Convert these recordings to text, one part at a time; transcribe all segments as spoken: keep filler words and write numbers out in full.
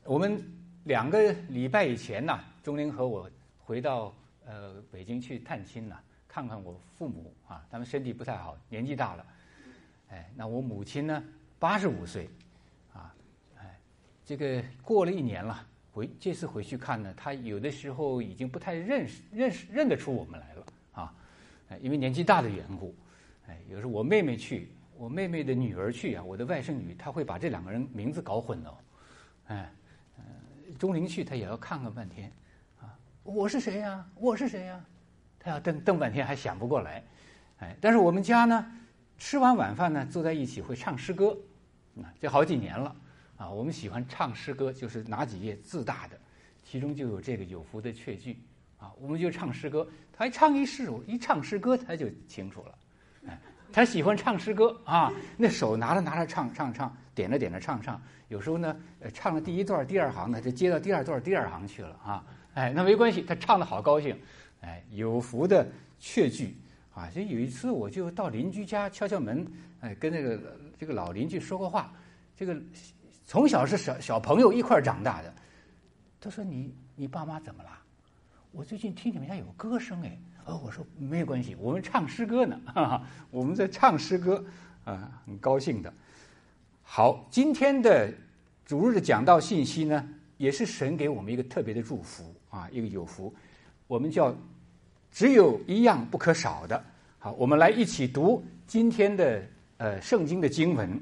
我们两个礼拜以前呢、啊，钟玲和我回到呃北京去探亲呢、啊，看看我父母啊，他们身体不太好，年纪大了。哎，那我母亲呢，八十五岁，啊，哎，这个过了一年了，回这次回去看呢，她有的时候已经不太认识认识认得出我们来了啊，哎，因为年纪大的缘故。哎，有时候我妹妹去，我妹妹的女儿去啊，我的外甥女，她会把这两个人名字搞混了。哎，呃，钟玲去，她也要看看半天，啊，我是谁呀、啊？我是谁呀、啊？她要瞪瞪半天还想不过来。哎，但是我们家呢，吃完晚饭呢，坐在一起会唱诗歌，啊，这好几年了啊。我们喜欢唱诗歌，就是哪几页字大的，其中就有这个有福的确句啊，我们就唱诗歌。他一唱一诗，一唱诗歌他就清楚了。哎，他喜欢唱诗歌啊，那手拿着拿着唱唱唱，点着点着唱唱。有时候呢，呃，唱了第一段第二行呢，就接到第二段第二行去了啊。哎，那没关系，他唱得好高兴。哎，有福的确句啊。就有一次我就到邻居家敲敲门，哎，跟那个这个老邻居说过话。这个从小是小小朋友一块长大的，他说你你爸妈怎么了？我最近听你们家有歌声哎。哦，我说没有关系，我们唱诗歌呢，哈哈，我们在唱诗歌啊，很高兴的。好，今天的主日的讲道信息呢，也是神给我们一个特别的祝福啊，一个有福，我们叫只有一样不可少的。好，我们来一起读今天的呃圣经的经文，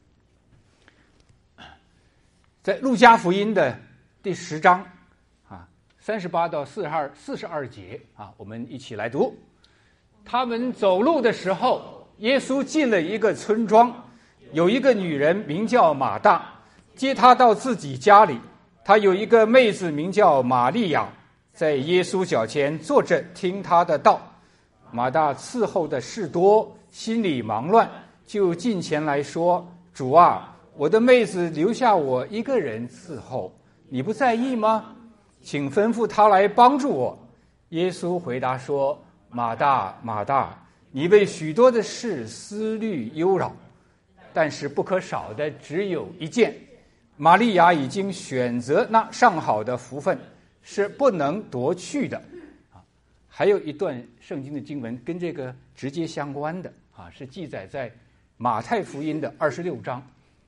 在路加福音的第十章。三十八到四十二四十二节啊，我们一起来读。他们走路的时候，耶稣进了一个村庄，有一个女人名叫马大，接他到自己家里。他有一个妹子名叫玛利亚，在耶稣脚前坐着听他的道。马大伺候的事多，心里忙乱，就近前来说：“主啊，我的妹子留下我一个人伺候，你不在意吗？请吩咐他来帮助我。”耶稣回答说：“马大，马大，你为许多的事思虑忧扰，但是不可少的只有一件。玛利亚已经选择那上好的福分，是不能夺去的。”啊，还有一段圣经的经文跟这个直接相关的啊，是记载在马太福音的二十六章。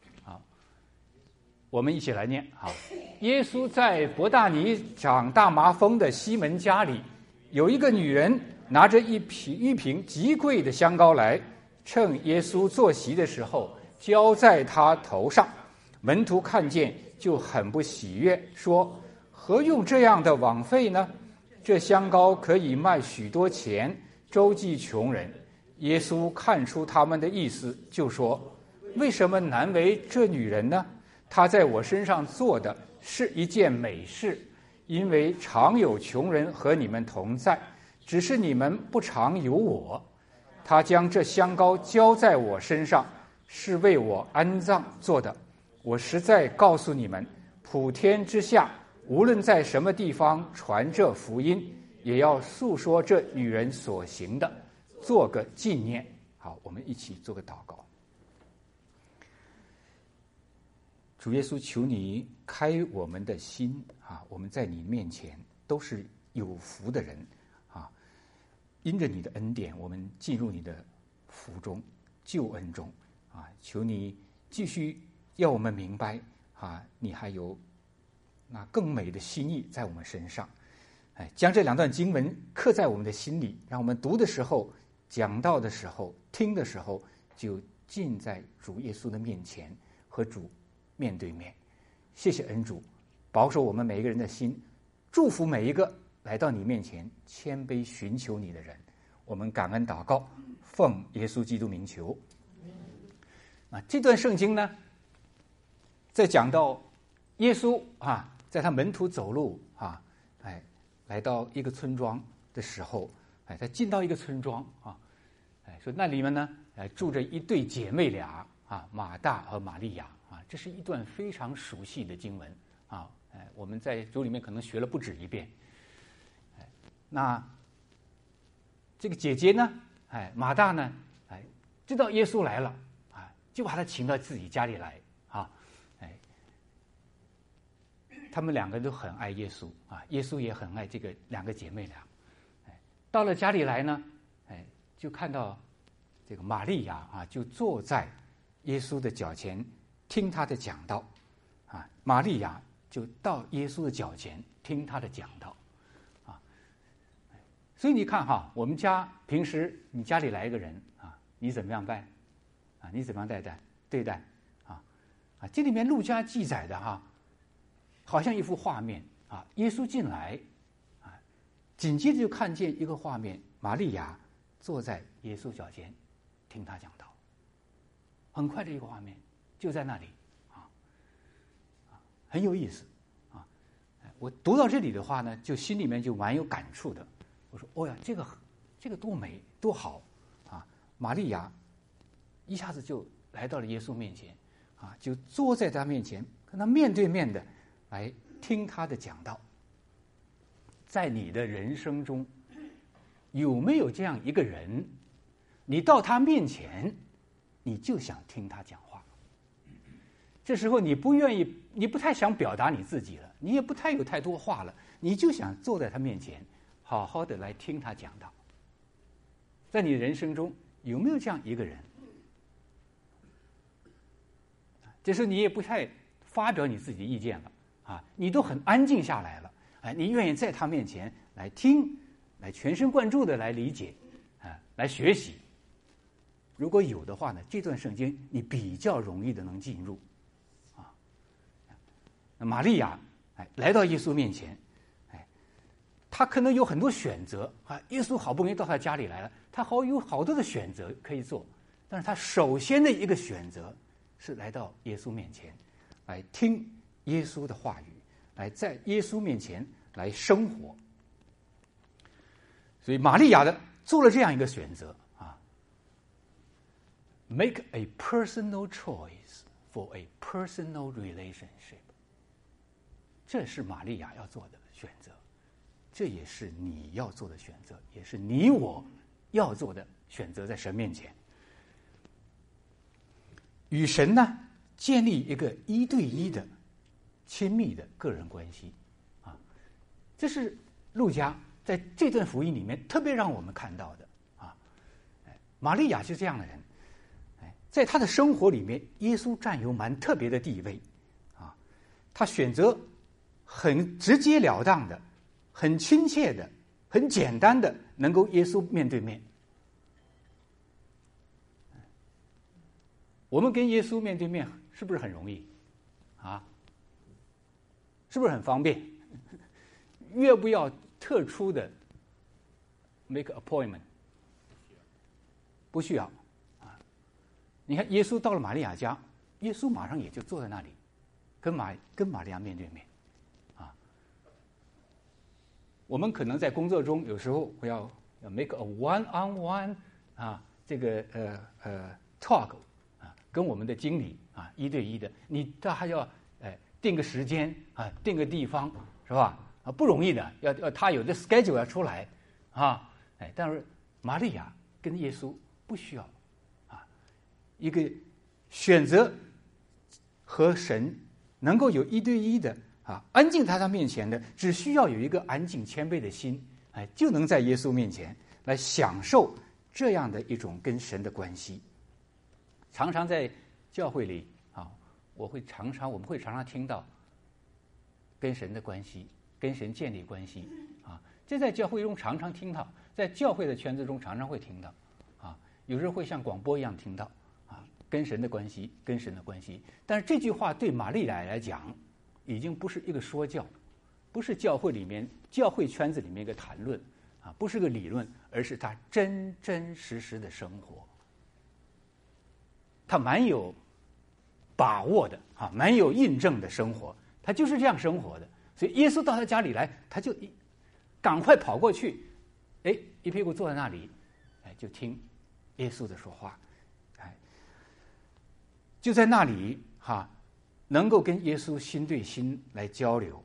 我们一起来念啊！耶稣在伯大尼长大麻风的西门家里，有一个女人拿着一瓶一瓶极贵的香膏来，趁耶稣坐席的时候浇在他头上。门徒看见就很不喜悦，说：“何用这样的枉费呢？这香膏可以卖许多钱，周济穷人。”耶稣看出他们的意思，就说：“为什么难为这女人呢？他在我身上做的是一件美事，因为常有穷人和你们同在，只是你们不常有我。他将这香膏浇在我身上，是为我安葬做的。我实在告诉你们，普天之下，无论在什么地方传这福音，也要诉说这女人所行的，做个纪念。”好，我们一起做个祷告。主耶稣，求你开我们的心啊！我们在你面前都是有福的人啊！因着你的恩典，我们进入你的福中、救恩中啊！求你继续要我们明白啊，你还有那更美的心意在我们身上。哎，将这两段经文刻在我们的心里，让我们读的时候、讲道的时候、听的时候，就近在主耶稣的面前和主面对面。谢谢恩主，保守我们每一个人的心，祝福每一个来到你面前谦卑寻求你的人。我们感恩祷告，奉耶稣基督名求。啊，这段圣经呢，在讲到耶稣啊，在他门徒走路啊，哎，来到一个村庄的时候，哎，他进到一个村庄啊，哎，说那里面呢，哎，住着一对姐妹俩啊，马大和玛利亚。啊，这是一段非常熟悉的经文啊！哎，我们在主里面可能学了不止一遍。哎，那这个姐姐呢？哎，马大呢？哎，知道耶稣来了啊，就把他请到自己家里来啊！哎， 他们两个都很爱耶稣啊，耶稣也很爱这个两个姐妹俩。哎，到了家里来呢，哎，就看到这个玛利亚啊，就坐在耶稣的脚前听他的讲道啊。玛利亚就到耶稣的脚前听他的讲道啊。所以你看哈，我们家平时你家里来一个人啊，你怎么样办啊？你怎么样对待对待啊？啊，这里面路加记载的哈，好像一幅画面啊，耶稣进来啊，紧接着就看见一个画面，玛利亚坐在耶稣脚前听他讲道，很快的一个画面就在那里啊，啊，很有意思啊。我读到这里的话呢，就心里面就蛮有感触的。我说，哦呀，这个这个多美多好啊！玛利亚一下子就来到了耶稣面前啊，就坐在他面前，跟他面对面的来听他的讲道。在你的人生中，有没有这样一个人，你到他面前，你就想听他讲话？这时候你不愿意，你不太想表达你自己了，你也不太有太多话了，你就想坐在他面前，好好的来听他讲道。在你人生中有没有这样一个人？这时候你也不太发表你自己的意见了啊，你都很安静下来了，哎，你愿意在他面前来听，来全神贯注的来理解，啊，来学习。如果有的话呢，这段圣经你比较容易的能进入，啊，那玛利亚哎来到耶稣面前，哎，他可能有很多选择啊，耶稣好不容易到他家里来了，他好有好多的选择可以做，但是他首先的一个选择是来到耶稣面前，来听耶稣的话语，来在耶稣面前来生活。所以玛利亚的做了这样一个选择啊 ，make a personal choice for a personal relationship。这是玛利亚要做的选择，这也是你要做的选择，也是你我要做的选择，在神面前。与神呢建立一个一对一的亲密的个人关系啊，这是路加在这段福音里面特别让我们看到的啊。玛利亚是这样的人，在他的生活里面，耶稣占有蛮特别的地位啊。他选择很直截了当的、很亲切的、很简单的，能够耶稣面对面。我们跟耶稣面对面是不是很容易啊？是不是很方便？越不要特殊的 make appointment， 不需要啊。你看耶稣到了玛利亚家，耶稣马上也就坐在那里，跟玛跟玛利亚面对面啊。我们可能在工作中有时候会要 make a one on one 啊，这个呃呃 talk。跟我们的经理啊一对一的，你他还要哎定个时间啊，定个地方是吧？啊，不容易的，要要他有的 schedule 要出来啊，哎，但是玛利亚跟耶稣不需要啊，一个选择和神能够有一对一的啊，安静在他面前的，只需要有一个安静谦卑的心，哎，就能在耶稣面前来享受这样的一种跟神的关系。常常在教会里啊，我会常常我们会常常听到跟神的关系，跟神建立关系啊，这在教会中常常听到，在教会的圈子中常常会听到啊，有时候会像广播一样听到啊，跟神的关系，跟神的关系。但是这句话对玛利亚来讲，已经不是一个说教，不是教会里面教会圈子里面一个谈论啊，不是个理论，而是他真真实实的生活。他蛮有把握的啊，蛮有印证的生活，他就是这样生活的。所以耶稣到他家里来，他就赶快跑过去，哎，一屁股坐在那里，哎，就听耶稣的说话，哎，就在那里哈、啊，能够跟耶稣心对心来交流，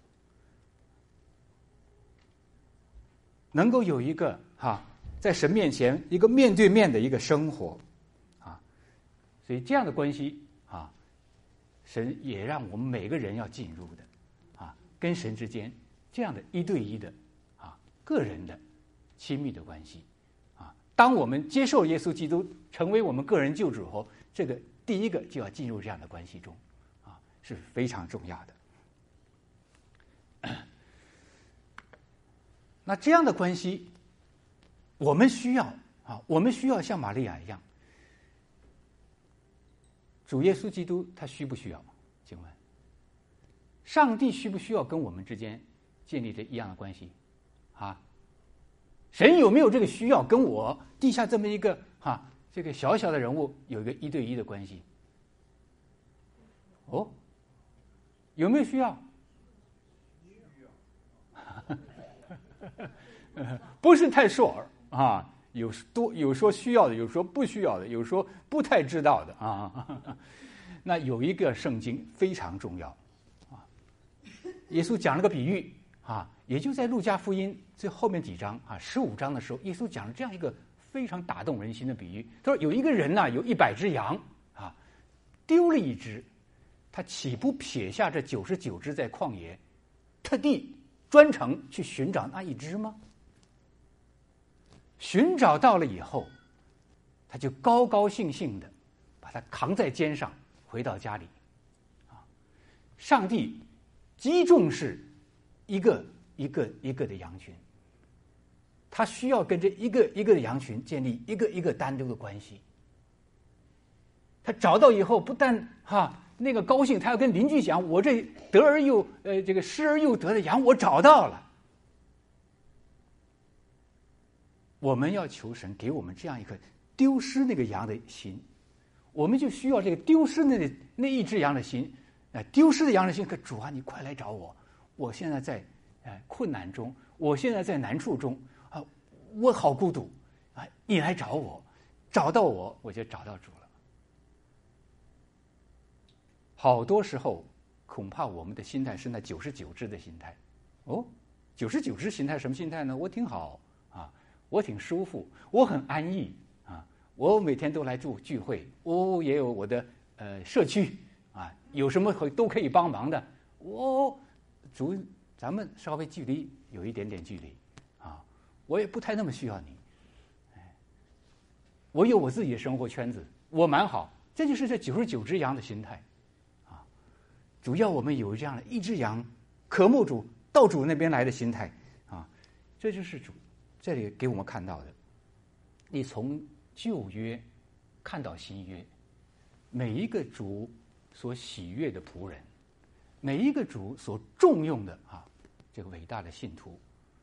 能够有一个哈、啊，在神面前一个面对面的一个生活。所以这样的关系啊，神也让我们每个人要进入的啊。 跟神之间这样的一对一的啊个人的亲密的关系啊。当我们接受耶稣基督成为我们个人救主后，这个第一个就要进入这样的关系中啊，是非常重要的。那这样的关系，我们需要啊，我们需要像玛利亚一样。主耶稣基督他需不需要？请问，上帝需不需要跟我们之间建立着一样的关系？啊，神有没有这个需要跟我地下这么一个哈、啊、这个小小的人物有一个一对一的关系？哦，有没有需要？不是太 sure 啊，有多有说需要的，有说不需要的，有说不太知道的啊。那有一个圣经非常重要啊，耶稣讲了个比喻啊，也就在路加福音最后面几章啊，十五章的时候，耶稣讲了这样一个非常打动人心的比喻。他说有一个人呐、啊，有一百只羊啊，丢了一只，他岂不撇下这九十九只在旷野，特地专程去寻找那一只吗？寻找到了以后，他就高高兴兴的把它扛在肩上回到家里。啊，上帝极重视一个一个一个的羊群，他需要跟这一个一个的羊群建立一个一个单独的关系。他找到以后，不但哈那个高兴，他要跟邻居讲：“我这得而又呃这个失而又得的羊，我找到了。”我们要求神给我们这样一颗丢失那个羊的心，我们就需要这个丢失那那一只羊的心。呃，丢失的羊的心，可主啊，你快来找我！我现在在呃困难中，我现在在难处中啊，我好孤独啊！你来找我，找到我，我就找到主了。好多时候，恐怕我们的心态是那九十九只的心态。哦，九十九只心态什么心态呢？我挺好啊。我挺舒服，我很安逸啊！我每天都来住聚会，我也有我的呃社区啊，有什么都可以帮忙的。我主，咱们稍微距离有一点点距离啊，我也不太那么需要你。我有我自己的生活圈子，我蛮好。这就是这九十九只羊的心态啊！主要我们有这样的一只羊，渴慕主到主那边来的心态啊，这就是主。这里给我们看到的，你从旧约看到新约，每一个主所喜悦的仆人，每一个主所重用的啊，这个伟大的信徒，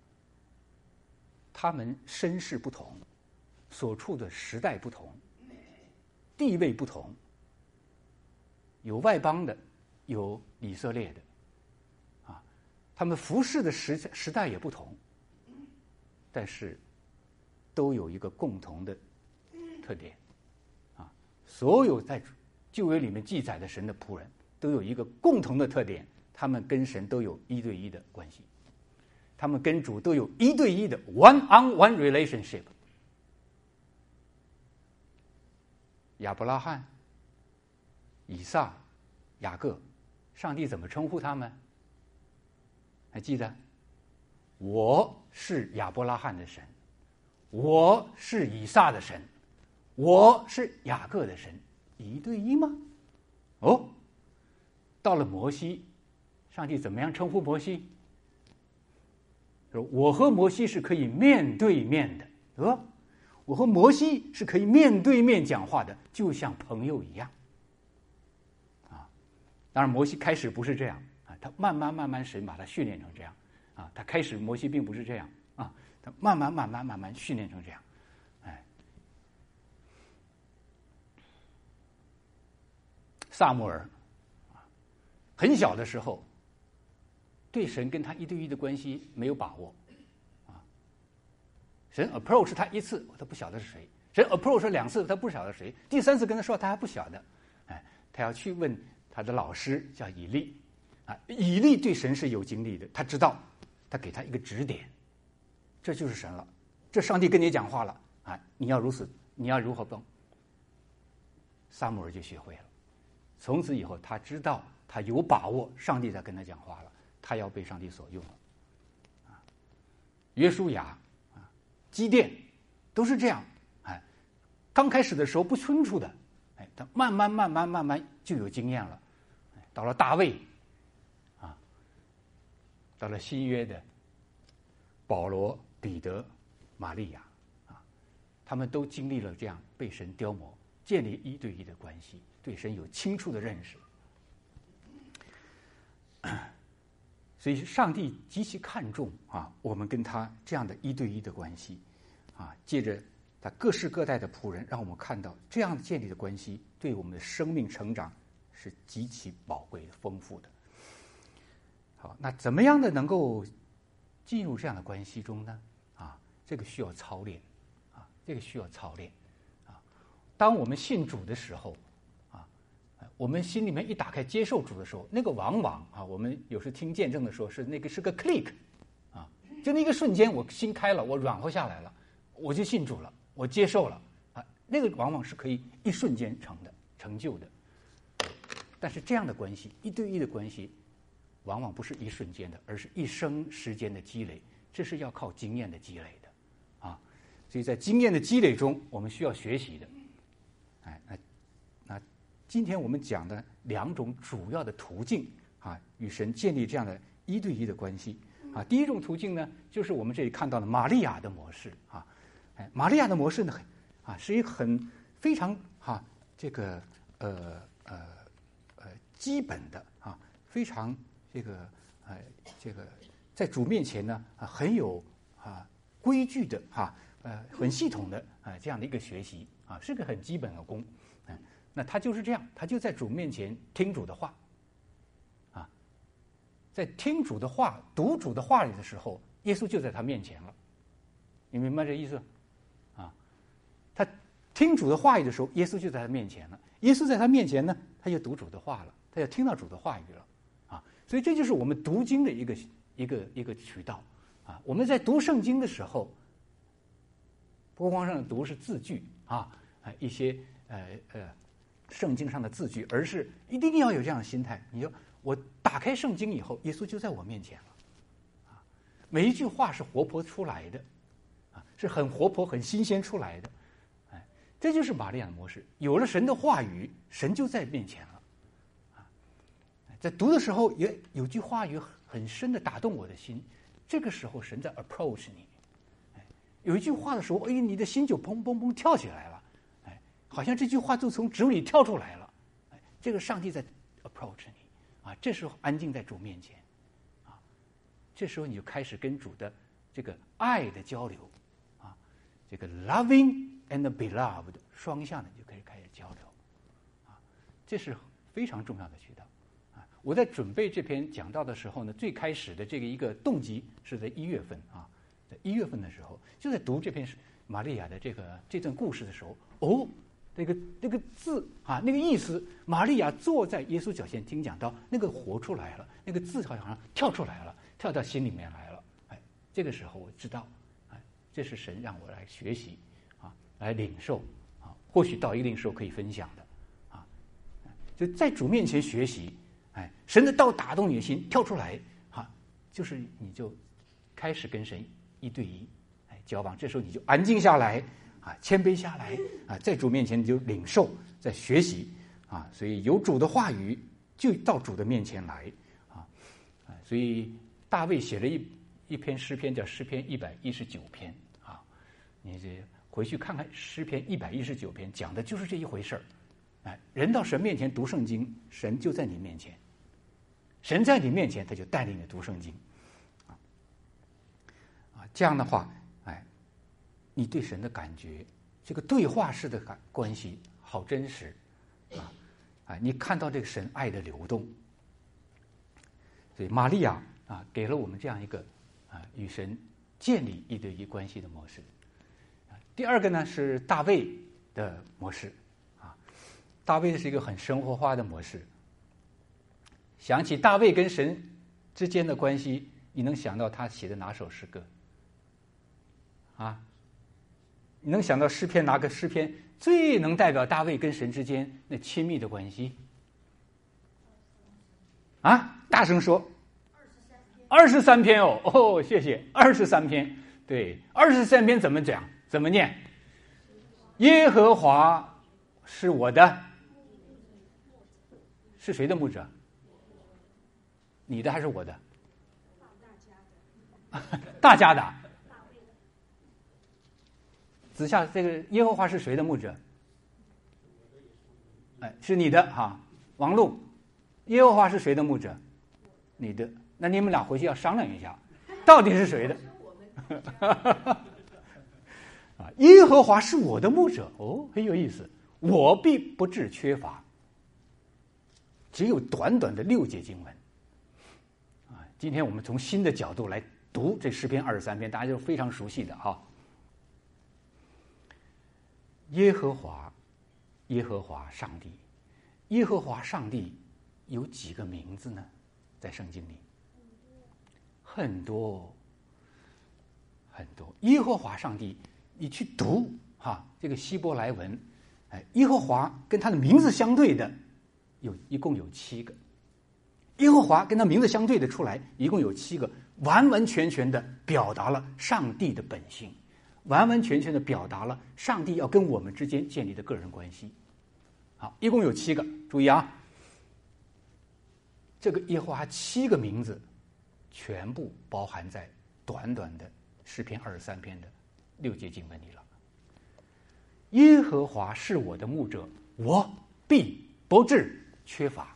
他们身世不同，所处的时代不同，地位不同，有外邦的，有以色列的，啊，他们服侍的时时代也不同。但是，都有一个共同的特点，啊，所有在旧约里面记载的神的仆人，都有一个共同的特点，他们跟神都有一对一的关系，他们跟主都有一对一的 one-on-one relationship。亚伯拉罕、以撒、雅各，上帝怎么称呼他们？还记得？我是亚伯拉罕的神，我是以撒的神，我是雅各的神，一对一吗？哦，到了摩西，上帝怎么样称呼摩西？说我和摩西是可以面对面的，呃，我和摩西是可以面对面讲话的，就像朋友一样。啊，当然摩西开始不是这样啊，他慢慢慢慢神把他训练成这样。啊，他开始摩西并不是这样啊，他慢慢慢慢慢慢训练成这样，哎，撒母耳啊，很小的时候，对神跟他一对一的关系没有把握，啊，神 approach 他一次，他不晓得是谁；神 approach 两次，他不晓得谁；第三次跟他说，他还不晓得，哎，他要去问他的老师叫以利，啊，以利对神是有经历的，他知道。他给他一个指点，这就是神了。这上帝跟你讲话了啊！你要如此，你要如何办？撒母耳就学会了。从此以后，他知道他有把握，上帝在跟他讲话了， 他要被上帝所用了。啊，约书亚啊，基甸都是这样。哎，刚开始的时候不清楚的，哎，他慢慢慢慢慢慢就有经验了。到了大卫，啊，到了新约的保罗、彼得、玛利亚，啊，他们都经历了这样被神雕磨，建立一对一的关系，对神有清楚的认识。所以上帝极其看重啊，我们跟他这样的一对一的关系，啊，借着他各世各代的仆人，让我们看到这样建立的关系对我们的生命成长是极其宝贵的、丰富的。好，那怎么样的能够进入这样的关系中呢？啊，这个需要操练，啊，这个需要操练，啊，当我们信主的时候，啊，我们心里面一打开接受主的时候，那个往往啊，我们有时听见证的时候是那个是个 click， 啊，就那个瞬间我心开了，我软和下来了，我就信主了，我接受了，啊，那个往往是可以一瞬间成的、成就的。但是这样的关系，一对一的关系，往往不是一瞬间的，而是一生时间的积累，这是要靠经验的积累的，啊，所以在经验的积累中，我们需要学习的。哎，那那今天我们讲的两种主要的途径啊，与神建立这样的一对一的关系啊，第一种途径呢，就是我们这里看到的玛利亚的模式啊，哎，玛利亚的模式呢，啊，是一个很非常哈、啊、这个呃呃。基本的啊，非常这个呃，这个在主面前呢啊，很有啊规矩的哈呃，很系统的啊这样的一个学习啊，是个很基本的功。嗯，那他就是这样，他就在主面前听主的话，啊，在听主的话、读主的话里的时候，耶稣就在他面前了。你明白这意思？啊，他听主的话语的时候，耶稣就在他面前了。耶稣在他面前呢，他就读主的话了。他要听到主的话语了，啊，所以这就是我们读经的一个一个一个渠道，啊，我们在读圣经的时候，不光上读是字句啊，啊一些呃呃圣经上的字句，而是一定要有这样的心态。你说我打开圣经以后，耶稣就在我面前了，啊，每一句话是活泼出来的，啊，是很活泼、很新鲜出来的，哎，这就是玛利亚的模式。有了神的话语，神就在面前了。在读的时候，也有句话语很深的打动我的心。这个时候，神在 approach 你，哎，有一句话的时候，哎，你的心就砰砰砰跳起来了，哎，好像这句话就从主里跳出来了，哎，这个上帝在 approach 你，啊，这时候安静在主面前，啊，这时候你就开始跟主的这个爱的交流，啊，这个 loving and beloved 双向的就可以开始交流，啊，这是非常重要的渠道。我在准备这篇讲道的时候呢，最开始的这个一个动机是在一月份啊，在一月份的时候，就在读这篇玛利亚的这个这段故事的时候，哦，那个那个字啊，那个意思，玛利亚坐在耶稣脚前听讲道，那个活出来了，那个字好像跳出来了，跳到心里面来了。哎，这个时候我知道，哎，这是神让我来学习啊，来领受啊，或许到一定时候可以分享的啊，就在主面前学习。哎，神的道打动你的心，跳出来，哈，就是你就开始跟神一对一，哎，交往。这时候你就安静下来，啊，谦卑下来，啊，在主面前你就领受，在学习，啊，所以有主的话语，就到主的面前来，啊，啊，所以大卫写了一一篇诗篇，叫诗篇一百一十九篇，啊，你这回去看看诗篇一百一十九篇，讲的就是这一回事儿。哎，人到神面前读圣经，神就在你面前，神在你面前，他就带领你读圣经，啊，啊，这样的话，哎，你对神的感觉，这个对话式的感关系好真实，啊，啊，你看到这个神爱的流动，所以玛利亚啊，给了我们这样一个啊与神建立一对一关系的模式。啊，第二个呢是大卫的模式。大卫是一个很生活化的模式。想起大卫跟神之间的关系，你能想到他写的哪首诗歌？啊，你能想到诗篇哪个诗篇最能代表大卫跟神之间那亲密的关系？啊，大声说！二十三二十三篇哦，哦，谢谢，二十三篇。对，二十三篇怎么讲？怎么念？耶和华是我的，是谁的牧者？你的还是我的？大家的。子夏，这个耶和华是谁的牧者？哎，是你的哈。王璐，耶和华是谁的牧者？你的。那你们俩回去要商量一下，到底是谁的？啊，耶和华是我的牧者，哦，很有意思。我必不致缺乏。只有短短的六节经文。啊，今天我们从新的角度来读这诗篇二十三篇，大家就非常熟悉的哈。耶和华，耶和华上帝，耶和华上帝有几个名字呢？在圣经里，很多很多。耶和华上帝，你去读哈，这个希伯来文，哎，耶和华跟他的名字相对的，有一共有七个。耶和华跟他名字相对的出来，一共有七个，完完全全的表达了上帝的本性。完完全全的表达了上帝要跟我们之间建立的个人关系。好，一共有七个，注意啊，这个耶和华七个名字全部包含在短短的诗篇二十三篇的六节经文里了。耶和华是我的牧者，我必不致缺乏。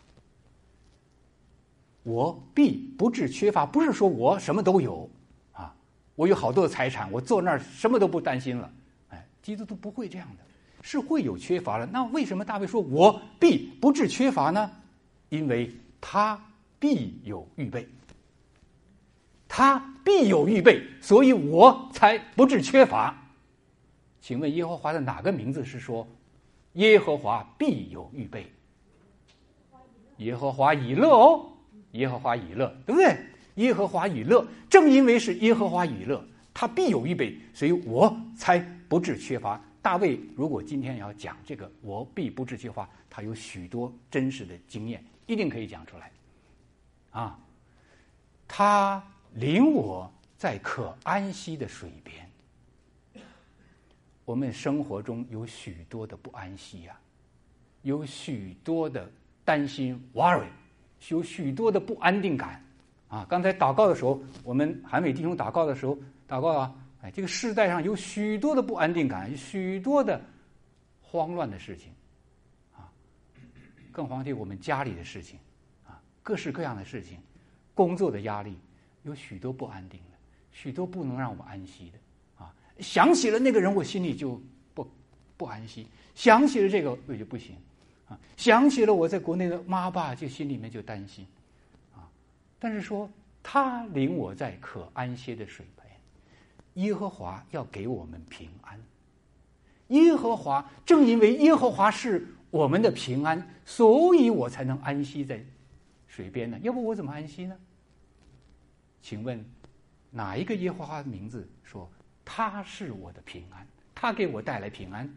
我必不致缺乏，不是说我什么都有。我有好多的财产，我坐那儿什么都不担心了。哎，基督徒不会这样的，是会有缺乏了。那为什么大卫说我必不致缺乏呢？因为他必有预备，他必有预备，所以我才不致缺乏。请问耶和华的哪个名字是说耶和华必有预备？耶和华以勒哦，耶和华以勒，对不对？耶和华以勒，正因为是耶和华以勒，他必有预备，所以我才不致缺乏。大卫如果今天要讲这个我必不致缺乏，他有许多真实的经验，一定可以讲出来。啊，他领我在可安息的水边。我们生活中有许多的不安息呀、啊，有许多的担心 worry， 有许多的不安定感。啊，刚才祷告的时候，我们韩伟弟兄祷告的时候，祷告啊，哎，这个世代上有许多的不安定感，有许多的慌乱的事情，啊，更遑提我们家里的事情，啊，各式各样的事情，工作的压力，有许多不安定的，许多不能让我们安息的，啊，想起了那个人，我心里就不不安息；想起了这个，我就不行，啊，想起了我在国内的妈爸，就心里面就担心。但是说他领我在可安歇的水边，耶和华要给我们平安。耶和华正因为耶和华是我们的平安，所以我才能安息在水边呢。要不我怎么安息呢？请问哪一个耶和华的名字说他是我的平安，他给我带来平安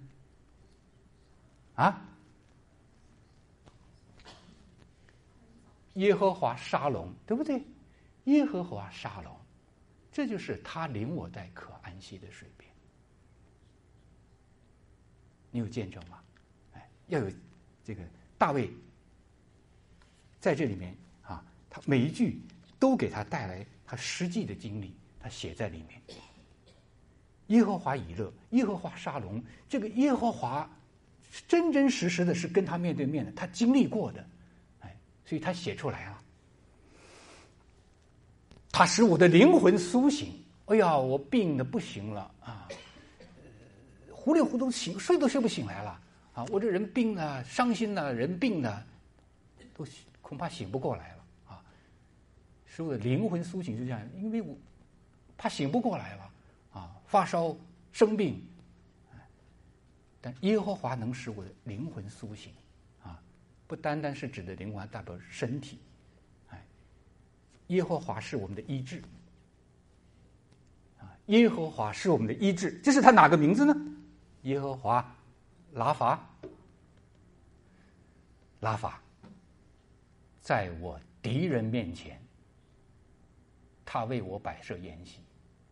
啊？耶和华沙龙，对不对？耶和华沙龙，这就是他领我在可安息的水边。你有见证吗？哎，要有这个大卫在这里面啊，他每一句都给他带来他实际的经历，他写在里面。耶和华以勒，耶和华沙龙，这个耶和华真真实实的是跟他面对面的，他经历过的。所以他写出来了，他使我的灵魂苏醒。哎呀，我病的不行了啊，糊里糊涂醒，睡都睡不醒来了啊！我这人病了，伤心了，人病了，都恐怕醒不过来了啊！使我的灵魂苏醒，就这样，因为我怕醒不过来了啊，发烧生病，但耶和华能使我的灵魂苏醒。不单单是指的灵魂，代表身体。哎，耶和华是我们的医治，啊，耶和华是我们的医治，这是他哪个名字呢？耶和华拉法，拉法，在我敌人面前他为我摆设筵席，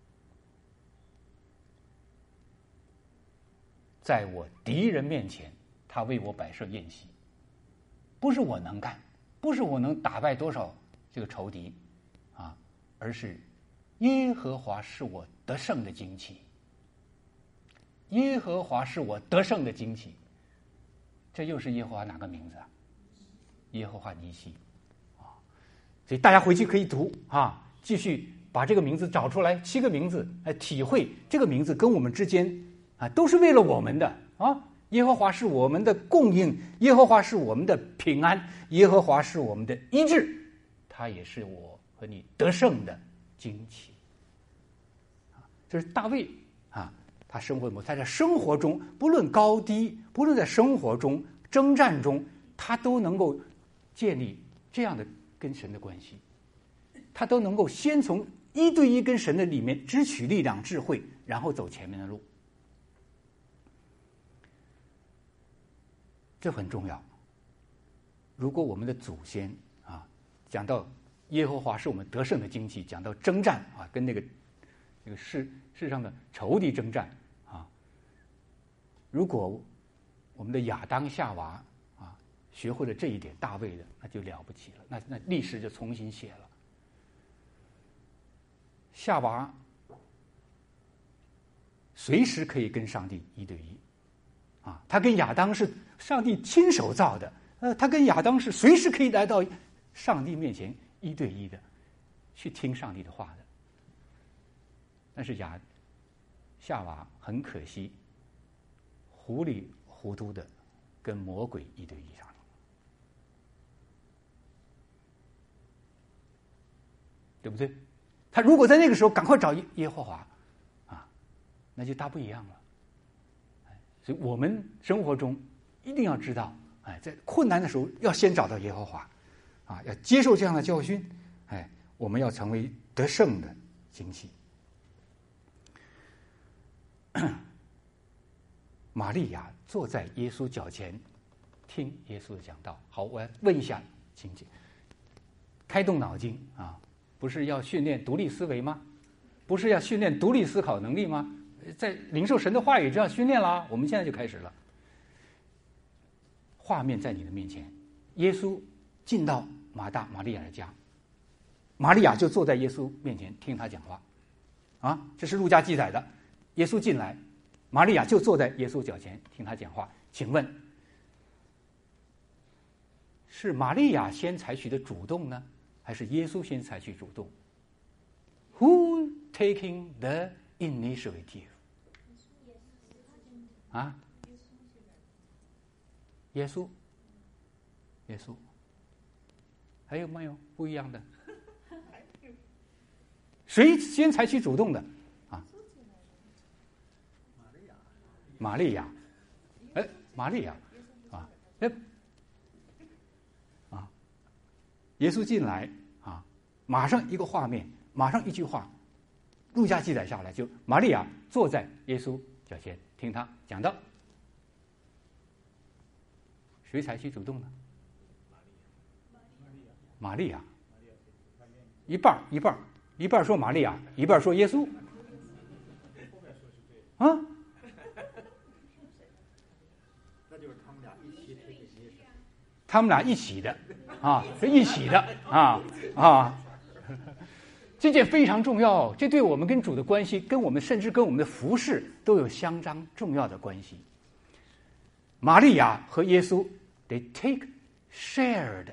在我敌人面前，他为我摆设宴席。不是我能干，不是我能打败多少这个仇敌啊，而是耶和华是我得胜的旌旗。耶和华是我得胜的旌旗。这又是耶和华哪个名字啊？耶和华尼西啊！所以大家回去可以读啊，继续把这个名字找出来，七个名字来体会这个名字跟我们之间啊，都是为了我们的啊。耶和华是我们的供应，耶和华是我们的平安，耶和华是我们的医治，他也是我和你得胜的旌旗。这是大卫啊，他生活他在生活中，不论高低，不论在生活中征战中，他都能够建立这样的跟神的关系，他都能够先从一对一跟神的里面支取力量、智慧，然后走前面的路。这很重要。如果我们的祖先啊，讲到耶和华是我们得胜的旌旗，讲到征战啊，跟那个那个世世上的仇敌征战啊，如果我们的亚当夏娃啊学会了这一点，大卫的那就了不起了，那那历史就重新写了。夏娃随时可以跟上帝一对一啊，他跟亚当是上帝亲手造的，呃，他跟亚当是随时可以来到上帝面前一对一的，去听上帝的话的。但是亚夏娃很可惜，糊里糊涂的跟魔鬼一对一上了。对不对？他如果在那个时候赶快找耶和华啊，那就大不一样了。所以我们生活中一定要知道，哎，在困难的时候要先找到耶和华啊，要接受这样的教训，哎，我们要成为得胜的旌旗。玛利亚坐在耶稣脚前听耶稣的讲道。好，我要问一下情节，开动脑筋啊，不是要训练独立思维吗？不是要训练独立思考能力吗？在领受神的话语就要训练啦，我们现在就开始了。画面在你的面前，耶稣进到马大玛利亚的家，玛利亚就坐在耶稣面前听他讲话啊，这是路加记载的。耶稣进来，玛利亚就坐在耶稣脚前听他讲话。请问是玛利亚先采取的主动呢，还是耶稣先采取主动？ Who taking the initiative？ 啊，耶稣，耶稣，还有没有不一样的？谁先采取主动的？啊，玛利亚，哎，玛利亚，啊，哎，啊，耶稣进来啊，马上一个画面，马上一句话，路加记载下来，就玛利亚坐在耶稣脚前听他讲道。谁采取主动呢？玛利亚，一半一半一半说玛利亚，一半说耶稣。啊？ 那就是他们俩一起推给耶稣。 他们俩一起的啊，是一起的啊啊！这件非常重要，这对我们跟主的关系，跟我们甚至跟我们的服事都有相当重要的关系。玛利亚和耶稣 ，they take shared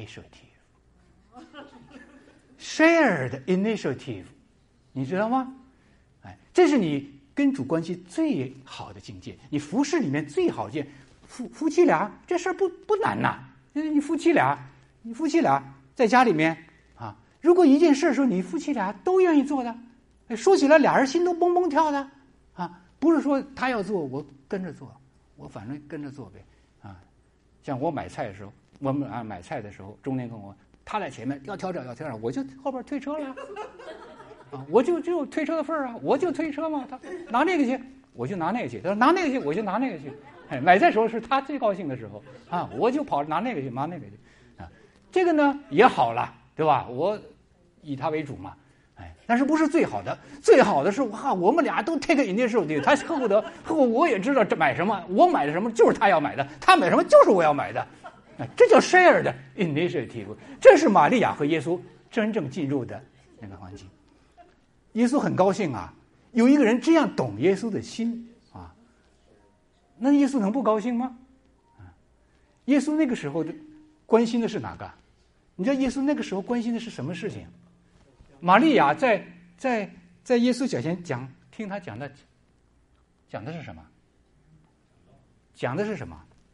initiative，shared initiative， 你知道吗？哎，这是你跟主关系最好的境界，你服事里面最好见。夫夫妻俩这事儿不不难呐，你夫妻俩，你夫妻俩在家里面啊，如果一件事说你夫妻俩都愿意做的，说起来俩人心都蹦蹦跳的啊，不是说他要做我跟着做，我反正跟着做呗啊。像我买菜的时候，我们啊买菜的时候，中间跟我他在前面要调整要调整，我就后边推车了啊，我就只有推车的份儿啊，我就推车嘛，他拿那个去，我就拿那个去，他说拿那个去，我就拿那个去。哎，买菜时候是他最高兴的时候啊，我就跑拿那个去，拿那个去啊。这个呢也好了，对吧？我以他为主嘛， 哎，但是不是最好的？最好的是哇，我们俩都 take initiative， 他恨不得恨不得我也知道这买什么，我买的什么就是他要买的，他买什么就是我要买的，哎，这叫 shared initiative， 这是玛利亚和耶稣真正进入的那个环境。耶稣很高兴啊，有一个人这样懂耶稣的心啊，那耶稣能不高兴吗？啊，耶稣那个时候的关心的是哪个？你知道耶稣那个时候关心的是什么事情？玛利亚在在在耶稣脚前讲，听他讲的，讲的是什么？讲的是什么？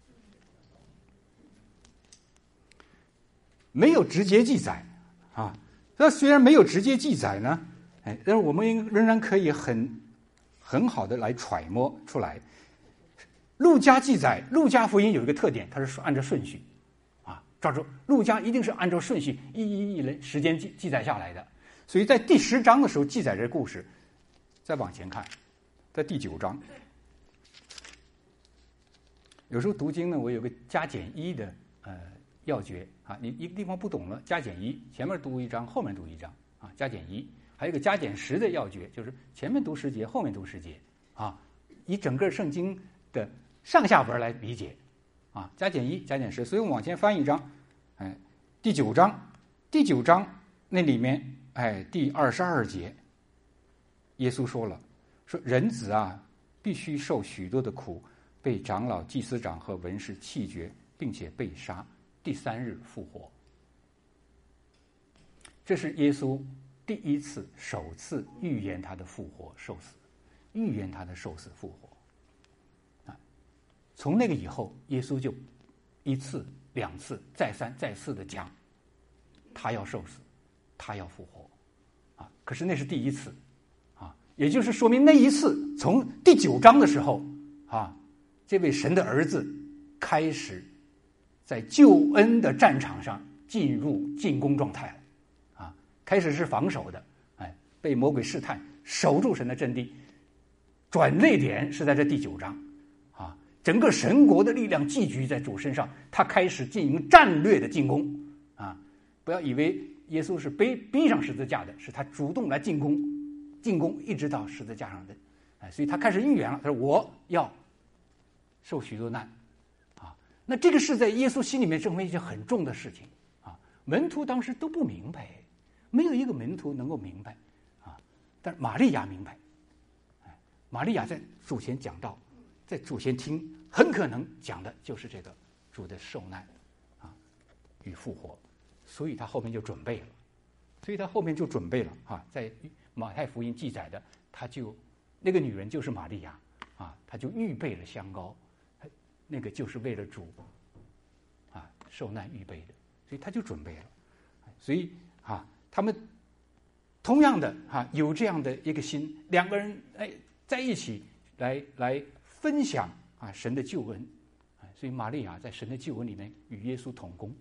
没有直接记载啊。那虽然没有直接记载呢，哎，但是我们仍然可以很很好的来揣摩出来。路加记载，路加福音有一个特点，它是按照顺序啊，照着路加一定是按照顺序一一一来时间记记载下来的。所以在第十章的时候记载这故事，再往前看，在第九章，有时候读经呢，我有个加减一的呃要诀啊，你一个地方不懂了，加减一，前面读一章，后面读一章啊，加减一，还有一个加减十的要诀，就是前面读十节，后面读十节啊，以整个圣经的上下文来理解啊，加减一，加减十，所以我们往前翻一章，哎，第九章，第九章那里面。哎，第二十二节，耶稣说了，说人子啊，必须受许多的苦，被长老、祭司长和文士弃绝，并且被杀，第三日复活。这是耶稣第一次、首次预言他的复活、受死，预言他的受死、复活。啊，从那个以后，耶稣就一次、两次、再三、再次的讲，他要受死。他要复活，啊！可是那是第一次，啊，也就是说明那一次从第九章的时候，啊，这位神的儿子开始在救恩的战场上进入进攻状态了，啊，开始是防守的，哎，被魔鬼试探，守住神的阵地，转捩点是在这第九章，啊，整个神国的力量寄居在主身上，他开始进行战略的进攻，啊，不要以为。耶稣是背逼上十字架的，是他主动来进攻，进攻一直到十字架上的，哎，所以他开始预言了，他说我要受许多难，啊，那这个是在耶稣心里面成为一件很重的事情，啊，门徒当时都不明白，没有一个门徒能够明白，啊，但是玛利亚明白，哎，玛利亚在主前讲道，在主前听，很可能讲的就是这个主的受难，啊，与复活。所以他后面就准备了，所以他后面就准备了啊，在马太福音记载的，他就那个女人就是玛利亚啊，他就预备了香膏，那个就是为了主啊受难预备的，所以他就准备了，所以啊，他们同样的啊有这样的一个心，两个人哎在一起来来分享啊神的救恩，所以玛利亚在神的救恩里面与耶稣同工。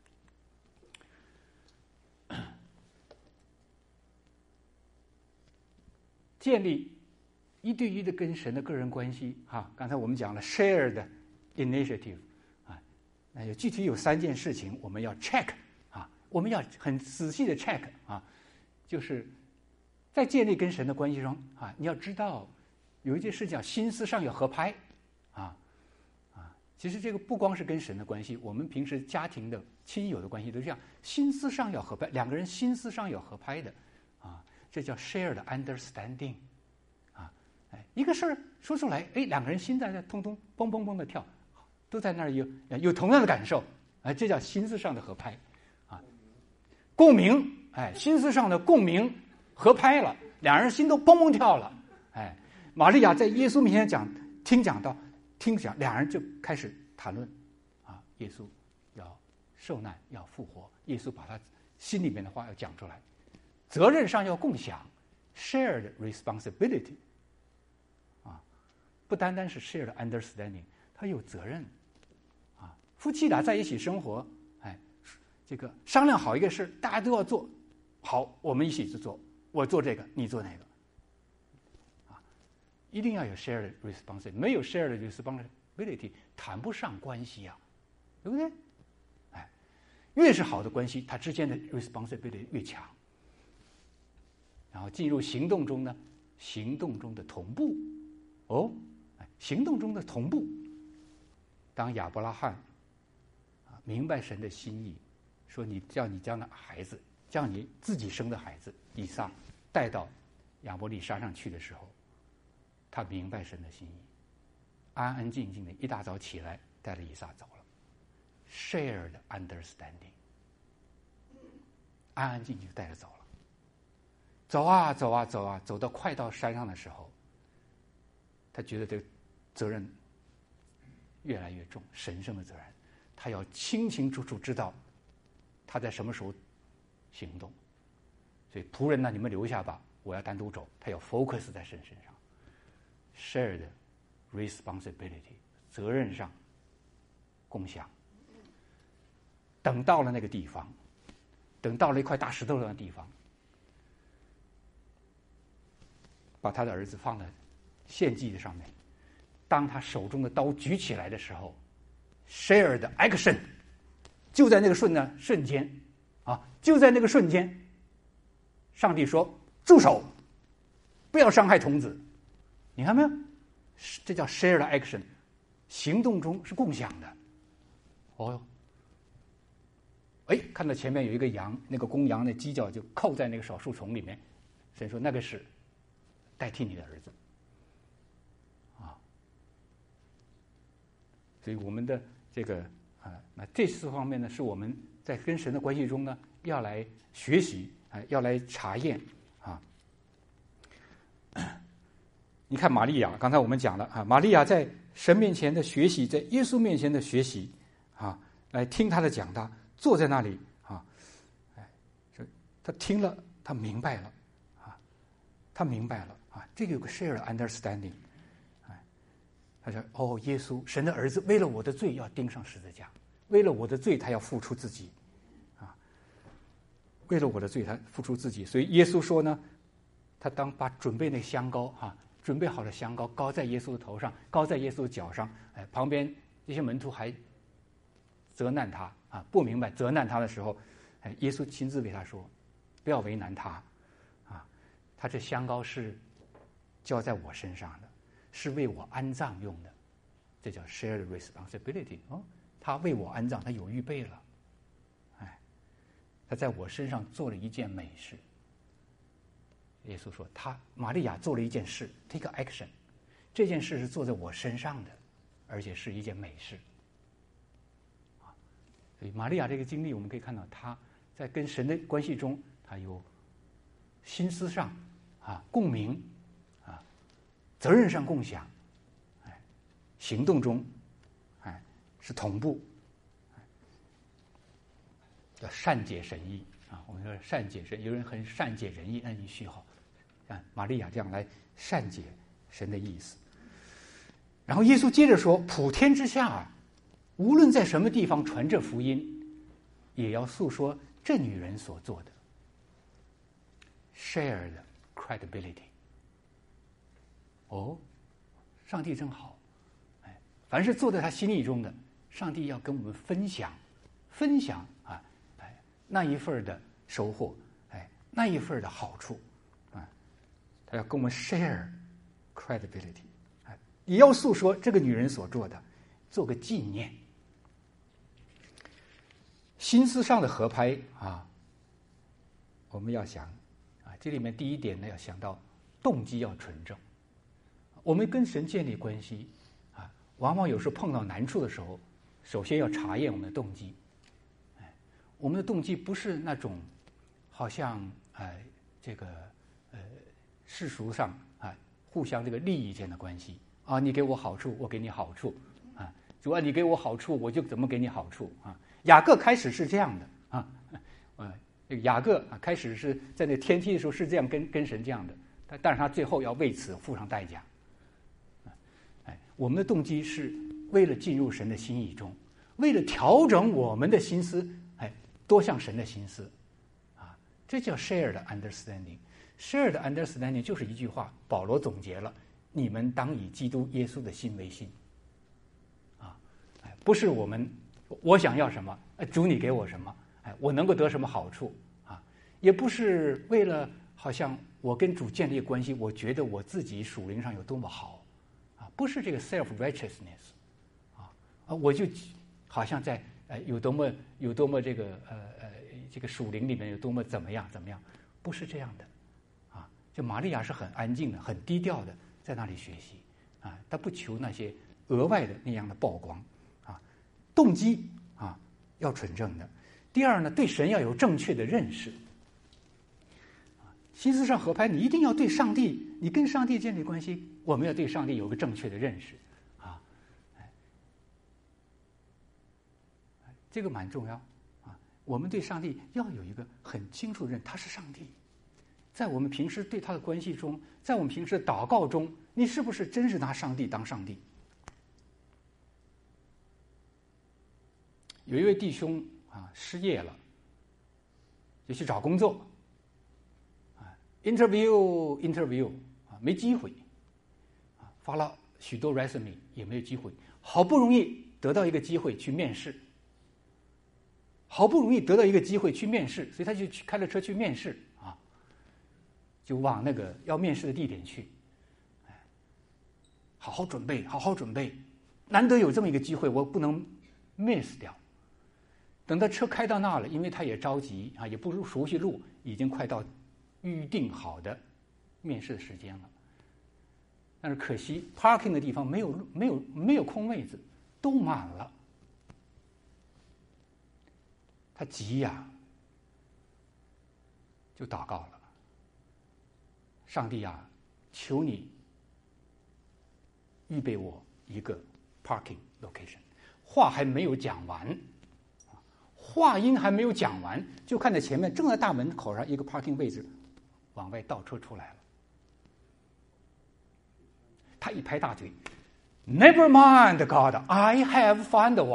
建立一对一的跟神的个人关系啊，刚才我们讲了 shared initiative 啊，那有具体有三件事情我们要 check 啊，我们要很仔细的 check 啊，就是在建立跟神的关系中啊，你要知道有一件事叫心思上要合拍啊啊，其实这个不光是跟神的关系，我们平时家庭的亲友的关系都这样，心思上要合拍，两个人心思上要合拍的啊。这叫 shared understanding， 啊，哎，一个事儿说出来，哎，两个人心在那通通蹦蹦蹦的跳，都在那儿有有同样的感受，哎，这叫心思上的合拍，啊，共鸣，哎，心思上的共鸣合拍了，两人心都蹦蹦跳了，哎，玛利亚在耶稣面前讲听讲到听讲，两人就开始谈论，啊，耶稣要受难要复活，耶稣把他心里面的话要讲出来。责任上要共享 ，shared responsibility， 啊，不单单是 shared understanding， 他有责任，啊，夫妻俩在一起生活，哎，这个商量好一个事，大家都要做好，我们一起去做，我做这个，你做那个，啊，一定要有 shared responsibility， 没有 shared responsibility， 谈不上关系啊，对不对？哎，越是好的关系，它之间的 responsibility 越强。 然后进入行动中呢，行动中的同步。哦，行动中的同步。当亚伯拉罕啊明白神的心意，说你叫你将那孩子，叫你自己生的孩子以撒带到亚伯利山上去的时候，他明白神的心意，安安静静的一大早起来带着以撒走了。Shared understanding， 安安静静带着走了。走啊走啊走啊，走到快到山上的时候，他觉得这个责任越来越重，神圣的责任，他要清清楚楚知道他在什么时候行动。所以仆人呢，你们留下吧，我要单独走。他要 focus 在神身上。Shared responsibility， 责任上共享。等到了那个地方，等到了一块大石头的地方，把他的儿子放在献祭的上面。当他手中的刀举起来的时候 ，shared action， 就在那个瞬呢瞬间，啊，就在那个瞬间，上帝说：“住手，不要伤害童子。”你看没有？这叫 shared action， 行动中是共享的。哦哟，哎，看到前面有一个羊，那个公羊的犄角就扣在那个小树丛里面，神说那个是代替你的儿子。所以我们的这个啊，那这四方面呢，是我们在跟神的关系中呢，要来学习啊，要来查验啊。你看玛利亚，刚才我们讲了啊，玛利亚在神面前的学习，在耶稣面前的学习啊，来听他的讲道，坐在那里啊，哎，他听了，他明白了啊，他明白了啊，这个有个 share understanding。他说：“哦，耶稣，神的儿子，为了我的罪要钉上十字架，为了我的罪他要付出自己，啊，为了我的罪他付出自己。所以耶稣说呢，他当把准备那香膏哈、啊，准备好了香膏膏在耶稣的头上，膏在耶稣的脚上，哎，旁边这些门徒还责难他啊，不明白责难他的时候，哎，耶稣亲自为他说，不要为难他，啊，他这香膏是浇在我身上的。”是为我安葬用的，这叫 shared responsibility 哦。他为我安葬，他有预备了，哎，他在我身上做了一件美事。耶稣说，他玛利亚做了一件事 ，take action， 这件事是做在我身上的，而且是一件美事。啊，所以玛利亚这个经历，我们可以看到，他在跟神的关系中，他有心思上啊共鸣。责任上共享，哎，行动中，哎，是同步，哎，叫善解神意啊。我们说善解神，有人很善解人意，那你需好，啊，玛利亚这样来善解神的意思。然后耶稣接着说：“普天之下啊，无论在什么地方传这福音，也要诉说这女人所做的。”Shared credibility。哦，上帝真好，哎，凡是做在他心意中的，上帝要跟我们分享，分享啊，哎，那一份的收获，哎，那一份的好处，啊，他要跟我们 share credibility， 哎，也要诉说这个女人所做的，做个纪念。心思上的合拍啊，我们要想啊，这里面第一点呢，要想到动机要纯正。我们跟神建立关系啊，往往有时候碰到难处的时候，首先要查验我们的动机。哎，我们的动机不是那种好像哎这个呃世俗上啊互相这个利益间的关系啊，你给我好处，我给你好处啊，主要你给我好处，我就怎么给你好处啊。雅各开始是这样的啊，呃，雅各啊开始是在那天梯的时候是这样跟跟神这样的，但但是他最后要为此付上代价。我们的动机是为了进入神的心意中，为了调整我们的心思，哎，多向神的心思，啊，这叫 shared understanding。shared understanding 就是一句话，保罗总结了：你们当以基督耶稣的心为心。啊，哎，不是我们我想要什么，哎，主你给我什么，哎，我能够得什么好处啊？也不是为了好像我。 我跟主建立关系，我觉得我自己属灵上有多么好啊，不是这个 self righteousness 啊啊，我就好像在呃有多么有多么这个呃呃这个属灵里面有多么怎么样怎么样，不是这样的啊。就玛利亚是很安静的、很低调的在那里学习啊，她不求那些额外的那样的曝光啊，动机啊要纯正的。第二呢，对神要有正确的认识。心思上合拍，你一定要对上帝，你跟上帝建立关系，我们要对上帝有个正确的认识啊，这个蛮重要啊。我们对上帝要有一个很清楚的认，他是上帝。在我们平时对他的关系中，在我们平时的祷告中，你是不是真是拿上帝当上帝？有一位弟兄啊失业了，就去找工作。interview interview 啊，没机会啊，发了许多 resume 也没有机会，好不容易得到一个机会去面试，好不容易得到一个机会去面试，所以他就去开了车去面试啊，就往那个要面试的地点去，哎，好好准备，好好准备，难得有这么一个机会，我不能 miss 掉。等他车开到那了，因为他也着急啊，也不熟悉路，已经快到预定好的面试的时间了，但是可惜 parking 的地方没有没有没有空位子，都满了。他急呀，就祷告了：上帝啊，求你预备我一个 parking location。话还没有讲完，话音还没有讲完，就看在前面正在大门口上一个 parking 位置。往外倒车出来了，他一拍大腿 ，Never mind, God, I have found one 。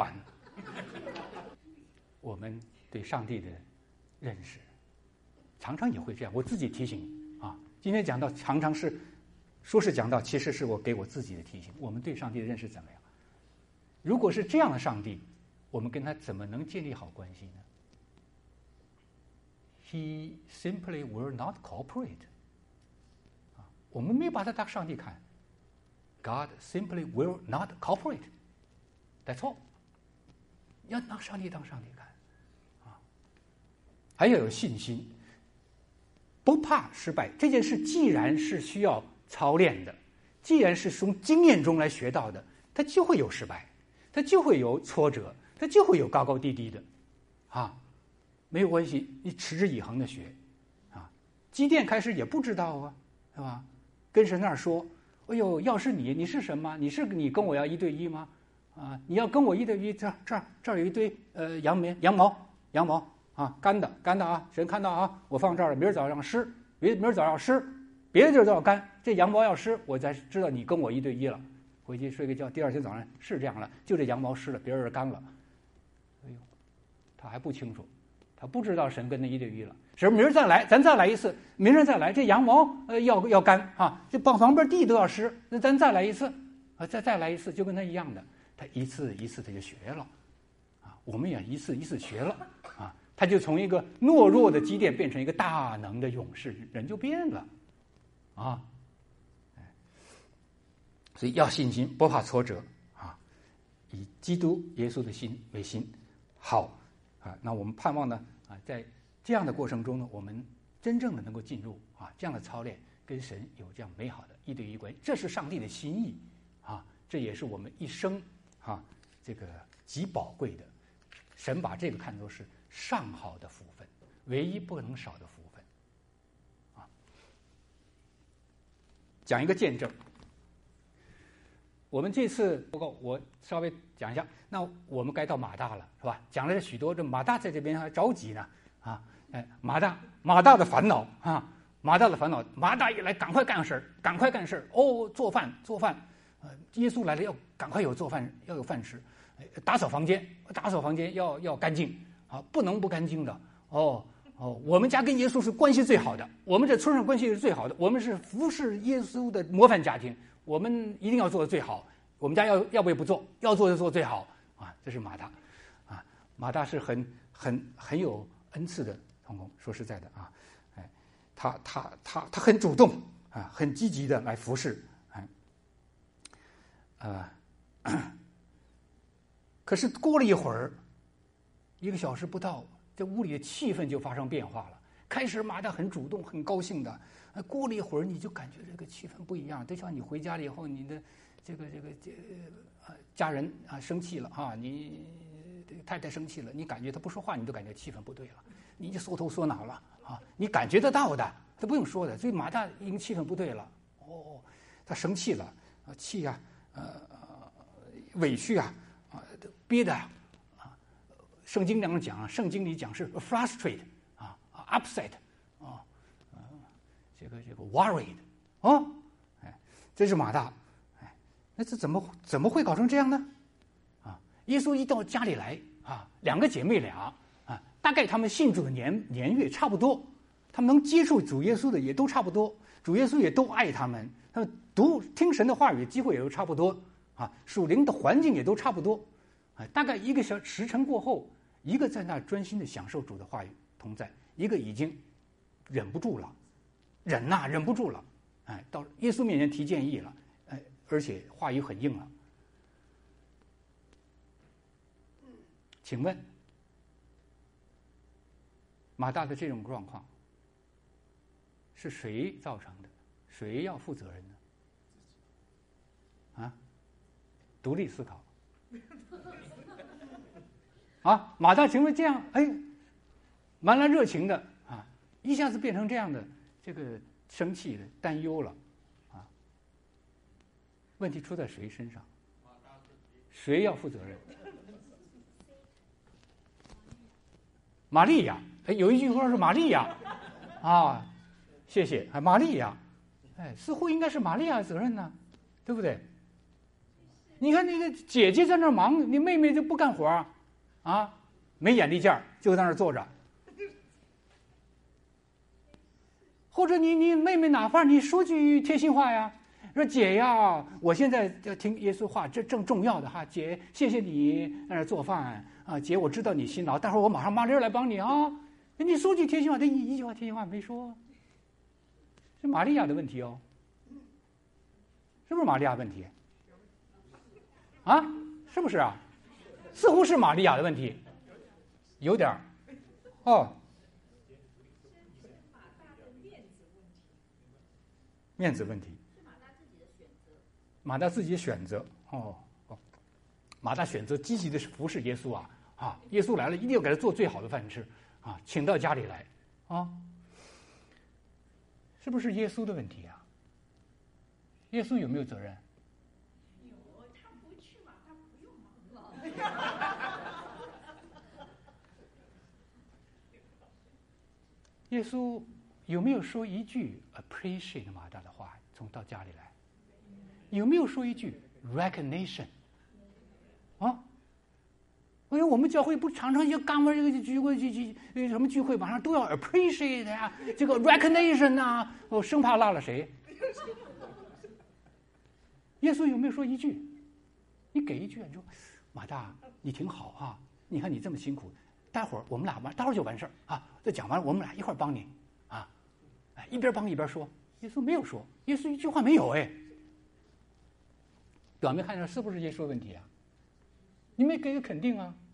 我们对上帝的认识，常常也会这样。我自己提醒啊，今天讲到常常是，说是讲到，其实是我给我自己的提醒。我们对上帝的认识怎么样？如果是这样的上帝，我们跟他怎么能建立好关系呢？He simply will not cooperate. 啊，我们没有把他当上帝看。God simply will not cooperate. That's all. 要拿上帝当上帝看，啊，还要有信心，不怕失败。这件事既然是需要操练的，既然是从经验中来学到的，它就会有失败，它就会有挫折，它就会有高高低低的，啊。没有关系，你持之以恒的学，啊，基甸开始也不知道啊，是吧？跟神那儿说，哎呦，要是你，你是什么？你是你跟我要一对一吗？啊，你要跟我一对一，这这儿这儿有一堆呃羊棉羊毛羊毛啊，干的干的啊，神看到啊，我放这儿了，明儿早上湿，明明儿早上湿，别的地儿都要干，这羊毛要湿，我才知道你跟我一对一了。回去睡个觉，第二天早上是这样了，就这羊毛湿了，别人干了。哎呦，他还不清楚。他不知道神跟他一对一了，神明儿再来，咱再来一次，明儿再来，这羊毛呃要要干啊，这旁旁边地都要湿，那咱再来一次啊，再再来一次，就跟他一样的，他一次一次他就学了，啊，我们也一次一次学了啊，他就从一个懦弱的基甸变成一个大能的勇士，人就变了，啊，所以要信心，不怕挫折啊，以基督耶稣的心为心，好。啊，那我们盼望呢，啊，在这样的过程中呢，我们真正的能够进入啊这样的操练，跟神有这样美好的一对一关系，这是上帝的心意啊，这也是我们一生啊这个极宝贵的，神把这个看作是上好的福分，唯一不能少的福分啊。讲一个见证。我们这次报告我稍微讲一下，那我们该到马大了，是吧？讲了许多，这马大在这边还着急呢，啊，哎，马大马大的烦恼啊，马大的烦恼，马大一来赶快干事儿，赶快干事儿，哦，做饭做饭，呃，耶稣来了要赶快有做饭，要有饭吃，打扫房间，打扫房间要要干净啊，不能不干净的，哦哦，我们家跟耶稣是关系最好的，我们这村上关系是最好的，我们是服侍耶稣的模范家庭。我们一定要做的最好，我们家要要不也不做，要做就做最好啊！这是马大，啊，马大是很很很有恩赐的同工。说实在的啊，哎， 他他他他很主动啊，很积极的来服侍，啊，呃，可是过了一会儿，一个小时不到，这屋里的气氛就发生变化了。开始马大很主动、很高兴的，呃，过了一会儿，你就感觉这个气氛不一样。就像你回家了以后，你的这个这个这呃家人啊生气了啊，你这个太太生气了，你感觉他不说话，你都感觉气氛不对了，你就缩头缩脑了啊，你感觉得到的，他不用说的。所以马大已经气氛不对了，哦，他生气了啊，气呀、啊，呃，委屈啊，啊，憋的啊。圣经上讲，圣经里讲是 frustrate 啊 ，upset 啊，呃，这个这个 worried 啊，哎，这是马大，哎，那这怎么怎么会搞成这样呢？啊，耶稣一到家里来啊，两个姐妹俩啊，大概他们信主的年年月差不多，他们能接触主耶稣的也都差不多，主耶稣也都爱他们，他们读听神的话语机会也都差不多啊，属灵的环境也都差不多，啊，大概一个小时辰过后。一个在那专心的享受主的话语同在，一个已经忍不住了，忍呐、啊、忍不住了，哎，到耶稣面前提建议了，哎，而且话语很硬了。请问，马大的这种状况是谁造成的？谁要负责任呢？啊，独立思考。啊，马大成为这样，哎，蛮来热情的啊，一下子变成这样的，这个生气的、担忧了，啊，问题出在谁身上？谁要负责任？玛利亚，哎，有一句话是玛利亚，啊，谢谢，啊，玛利亚，哎，似乎应该是玛利亚的责任呢，对不对？你看那个姐姐在那儿忙，你妹妹就不干活啊。啊，没眼力见儿，就在那儿坐着。或者你你妹妹哪怕你说句贴心话呀，说姐呀，我现在要听耶稣话，这正重要的哈，姐，谢谢你在那儿做饭啊，姐，我知道你辛劳，待会儿我马上麻溜来帮你啊。你说句贴心话，这一一句话贴心话没说，是玛利亚的问题哦，是不是玛利亚问题？啊，是不是啊？似乎是玛利亚的问题，有点儿，哦，面子问题， 是马大自己的选择。 马大自己的选择，哦哦，马大选择积极的服侍耶稣啊啊！耶稣来了，一定要给他做最好的饭吃啊，请到家里来啊，是不是耶稣的问题啊？耶稣有没有责任？ 有，他不去嘛，他不用忙了。 耶稣有没有说一句 appreciate 马大的话？从到家里来，有没有说一句 recognition？ 啊？因为我们教会不常常一个干完这个聚会聚聚什么聚会，马上都要 appreciate 呀、啊，这个 recognition 啊，我生怕落了谁。耶稣有没有说一句？你给一句，你说马大，你挺好啊，你看你这么辛苦。待会儿我们俩完，待会儿就完事儿啊！这讲完，我们俩一块儿帮你啊！哎，一边帮一边说。耶稣没有说，耶稣一句话没有哎。表面看着是不是耶稣的问题啊？你没给个肯定啊？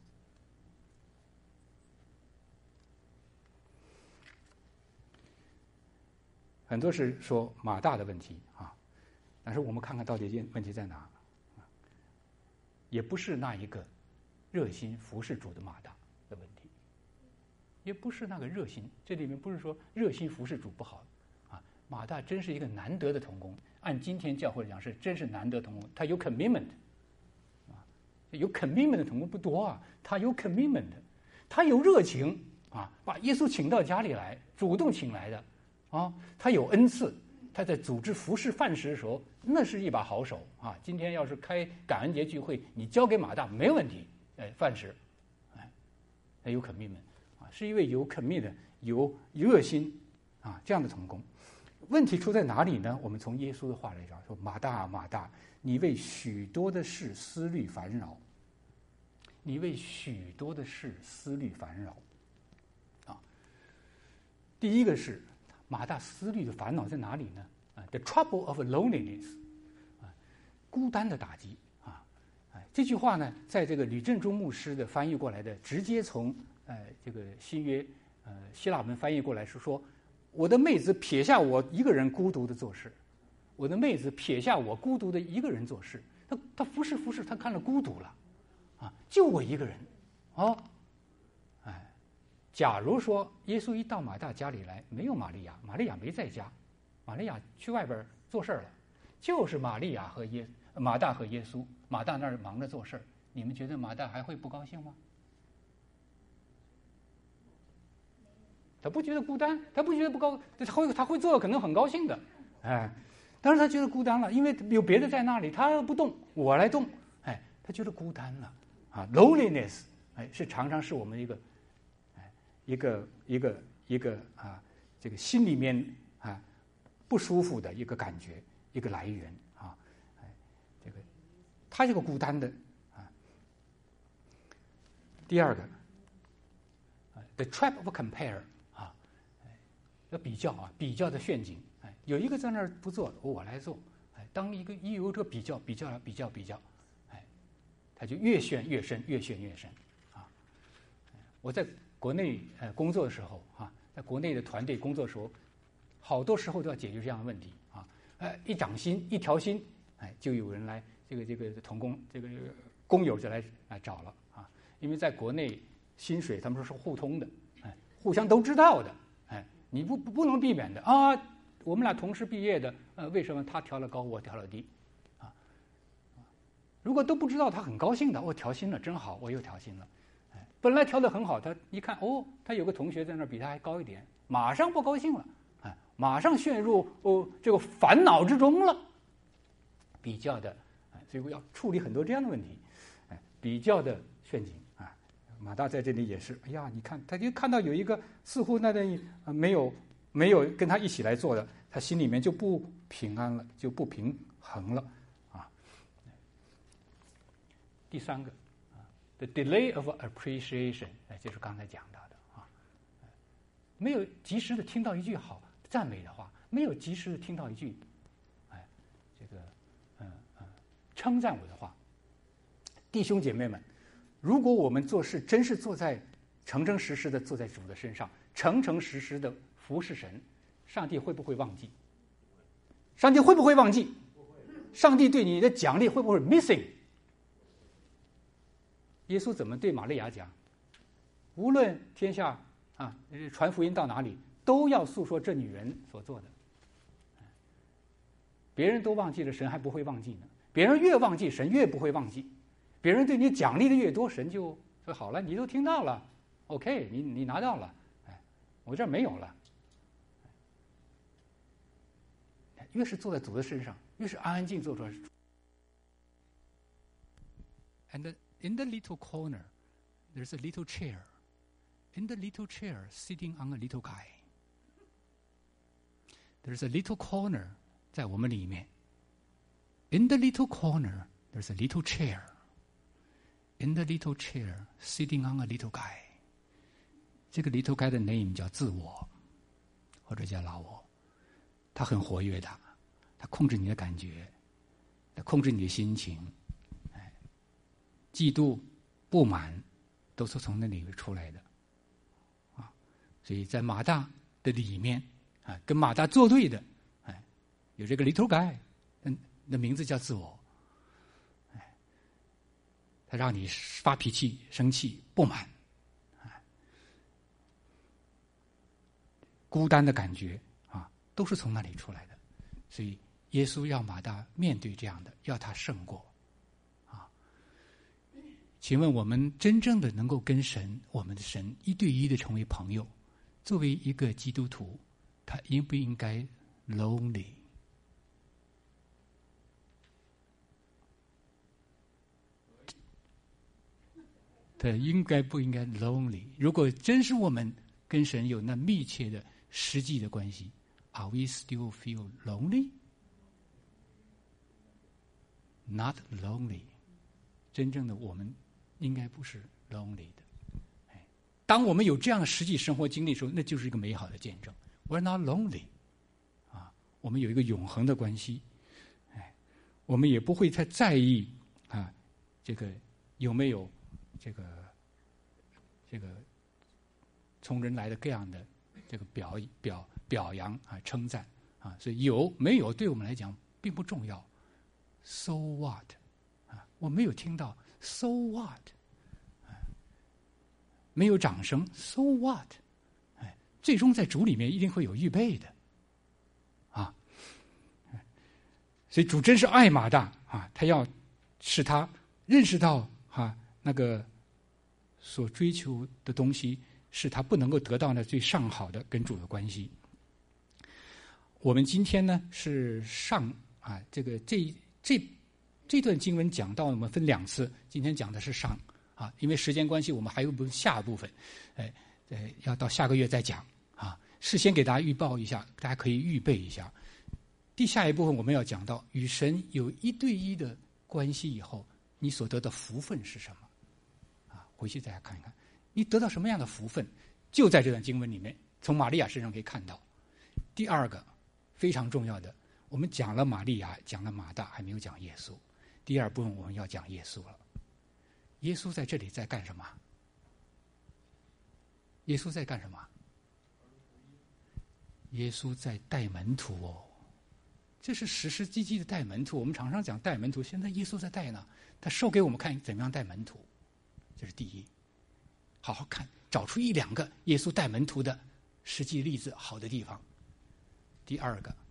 很多是说马大的问题啊，但是我们看看到底问题在哪？也不是那一个热心服侍主的马大的问题，也不是那个热心，这里面不是说热心服侍主不好啊。马大真是一个难得的同工，按今天教会来讲是真是难得同工，他有 commitment 啊，有 commitment 的同工不多啊，他有 commitment， 他有热情啊，把耶稣请到家里来，主动请来的啊，他有恩赐，他在组织服侍饭食的时候，那是一把好手啊。今天要是开感恩节聚会，你交给马大没问题，哎，饭食，哎，他有 commitment 啊，是一位有 commitment、有热心啊这样的同工。问题出在哪里呢？我们从耶稣的话来讲，说马大马大，你为许多的事思虑烦扰，你为许多的事思虑烦扰啊。第一个是马大思虑的烦恼在哪里呢？啊 ，the trouble of loneliness， 啊，孤单的打击啊，哎，这句话呢，在这个吕正中牧师的翻译过来的，直接从呃这个新约呃希腊文翻译过来是说，我的妹子撇下我一个人孤独的做事，我的妹子撇下我孤独的一个人做事，他他服侍服侍，他看了孤独了，啊，就我一个人，哦。假如说耶稣一到马大家里来，没有玛利亚，玛利亚没在家，玛利亚去外边做事了，就是玛利亚和耶马大和耶稣，马大那儿忙着做事，你们觉得马大还会不高兴吗？他不觉得孤单，他不觉得不高，他会他会做，可能很高兴的，哎，但是他觉得孤单了，因为有别的在那里，他不动，我来动，哎，他觉得孤单了啊 ，loneliness， 哎，是常常是我们一个。一个一个一个啊，这个心里面啊不舒服的一个感觉，一个来源啊，哎，这个他这个孤单的啊。第二个啊 ，the trap of compare 啊，要比较啊，比较的陷阱，哎，有一个在那儿不做，我来做，哎，当一个一有这个比较比较比较比较，哎，他就越陷越深，越陷越深啊。我在。国内呃工作的时候啊，在国内的团队工作的时候，好多时候都要解决这样的问题啊。哎，一涨薪一调薪，哎，就有人来这个这个同工这个工友就来来找了啊。因为在国内薪水他们说是互通的，哎，互相都知道的，哎，你不不不能避免的啊。我们俩同时毕业的，呃，为什么他调了高我调了低啊？如果都不知道，他很高兴的，我调薪了真好，我又调薪了。本来调得很好，他一看哦，他有个同学在那儿比他还高一点，马上不高兴了，哎，马上陷入哦这个烦恼之中了。比较的，哎，所以我要处理很多这样的问题，哎，比较的陷阱啊。马大在这里也是，哎呀，你看，他就看到有一个似乎那里呃没有没有跟他一起来做的，他心里面就不平安了，就不平衡了啊。第三个。The delay of appreciation， 哎，就是刚才讲到的啊，没有及时的听到一句好赞美的话，没有及时的听到一句，哎，这个嗯嗯称赞我的话。弟兄姐妹们，如果我们做事真是做在诚诚实实的坐在主的身上，诚诚实实的服侍神，上帝会不会忘记？上帝会不会忘记？上帝对你的奖励会不会 missing？耶稣怎么对玛利亚讲？无论天下啊传福音到哪里，都要诉说这女人所做的。别人都忘记了，神还不会忘记呢。别人越忘记，神越不会忘记。别人对你奖励的越多，神就说好了，你都听到了 ，OK， 你你拿到了，哎，我这儿没有了。越是坐在主的身上，越是安安静坐着。And in the little corner, there's a little chair. In the little chair, sitting on a little guy. There's a little corner 在我们里面。In the little corner, there's a little chair. In the little chair, sitting on a little guy. 这个 little guy 的 name 叫自我，或者叫老我。他很活跃的，他控制你的感觉，他控制你的心情。嫉妒、不满，都是从那里出来的，啊，所以在马大的里面，啊，跟马大作对的，哎，有这个 little guy， 嗯，那名字叫自我，哎，他让你发脾气、生气、不满，哎，孤单的感觉啊，都是从那里出来的，所以耶稣要马大面对这样的，要他胜过。请问我们真正的能够跟神，我们的神一对一的成为朋友，作为一个基督徒，他应不应该 lonely？ 他应该不应该 lonely？ 如果真是我们跟神有那密切的实际的关系 ，Are we still feel lonely？ Not lonely。真正的我们应该不是 lonely 的。当我们有这样的实际生活经历的时候，那就是一个美好的见证。 ，we're not lonely， 啊，我们有一个永恒的关系，哎，我们也不会太在意啊，这个有没有这个这个从人来的各样的这个表表表扬啊称赞啊，所以有没有对我们来讲并不重要。So what？ 啊，我没有听到 So what？ 啊，没有掌声 So what？ 哎，最终在主里面一定会有预备的，啊，所以主真是爱马大啊，他要使他认识到啊那个所追求的东西是他不能够得到那最上好的跟主的关系。我们今天呢是上啊这个这这这段经文讲到我们分两次，今天讲的是上啊，因为时间关系我们还有部下部分，哎呃要到下个月再讲啊，事先给大家预报一下，大家可以预备一下。第下一部分我们要讲到与神有一对一的关系以后，你所得的福分是什么啊？回去大家看一看，你得到什么样的福分，就在这段经文里面，从玛利亚身上可以看到。第二个非常重要的，我们讲了玛利亚，讲了马大，还没有讲耶稣。第二部分我们要讲耶稣了。耶稣在这里在干什么？耶稣在干什么？耶稣在带门徒哦，这是实实际际的带门徒。我们常常讲带门徒，现在耶稣在带呢，他授给我们看怎么样带门徒。这是第一，好好看，找出一两个耶稣带门徒的实际例子，好的地方。第二个，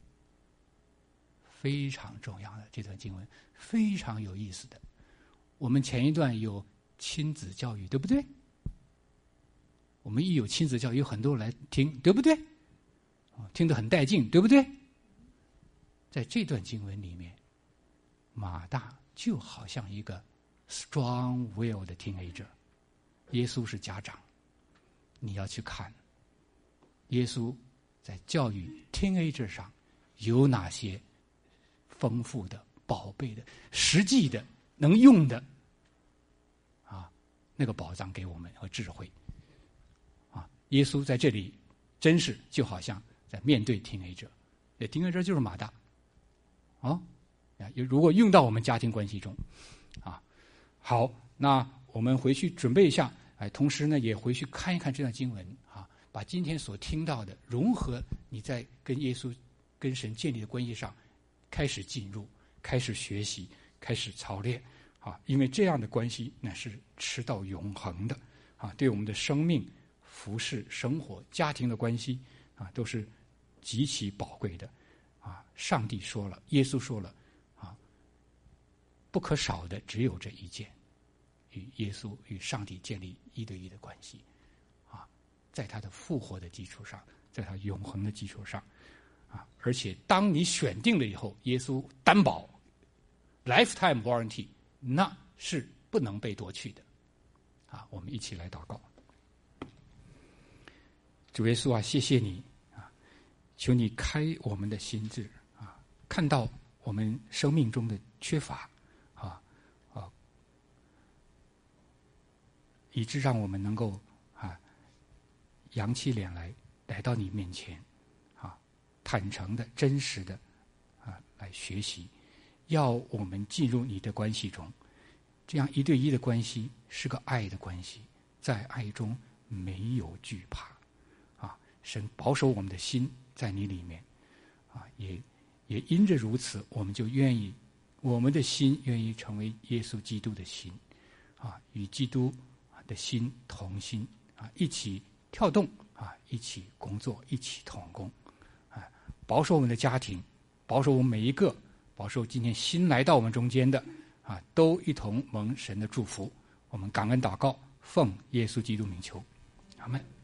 非常重要的这段经文，非常有意思的。我们前一段有亲子教育，对不对？我们一有亲子教育，有很多人来听，对不对？听得很带劲，对不对？在这段经文里面，马大就好像一个 strong-willed 的 teenager， 耶稣是家长，你要去看耶稣在教育 teenager 上有哪些丰富的、宝贝的、实际的、能用的啊，那个宝藏给我们和智慧啊。耶稣在这里真是就好像在面对 teenager， 这 teenager 就是马大啊。如果用到我们家庭关系中啊，好，那我们回去准备一下，哎，同时呢也回去看一看这段经文啊，把今天所听到的融合你在跟耶稣、跟神建立的关系上，开始进入，开始学习，开始操练啊，因为这样的关系乃是持到永恒的啊，对我们的生命、服事、生活、家庭的关系啊，都是极其宝贵的啊。上帝说了，耶稣说了啊，不可少的只有这一件，与耶稣与上帝建立一对一的关系啊，在他的复活的基础上，在他永恒的基础上啊，而且当你选定了以后，耶稣担保 lifetime warranty， 那是不能被夺去的啊。我们一起来祷告。主耶稣啊，谢谢你啊，求你开我们的心智啊，看到我们生命中的缺乏啊啊，以致让我们能够啊扬起脸来来到你面前啊，坦诚的、真实的啊来学习，要我们进入你的关系中。这样一对一的关系是个爱的关系，在爱中没有惧怕啊！神保守我们的心在你里面啊，也也因着如此，我们就愿意，我们的心愿意成为耶稣基督的心啊，与基督的心同心啊，一起跳动啊，一起工作，一起同工啊，保守我们的家庭，保守我们每一个，保守今天新来到我们中间的啊，都一同蒙神的祝福。我们感恩祷告，奉耶稣基督名求，阿们。